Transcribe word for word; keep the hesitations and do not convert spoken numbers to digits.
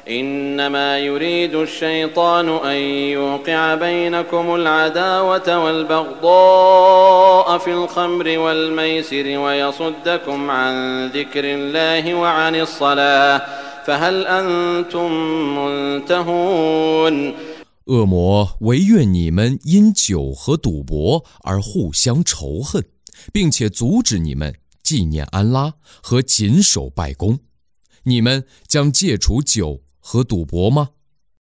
إنما يريد الشيطان أن يوقع بينكم العداوة والبغضاء في الخمر والميسر ويصدكم عن ذكر الله وعن الصلاة فهل أنتم منتهون。 恶魔唯愿你们因酒和赌博而互相仇恨，并且阻止你们纪念安拉和谨守拜功。你们将戒除酒和赌博吗？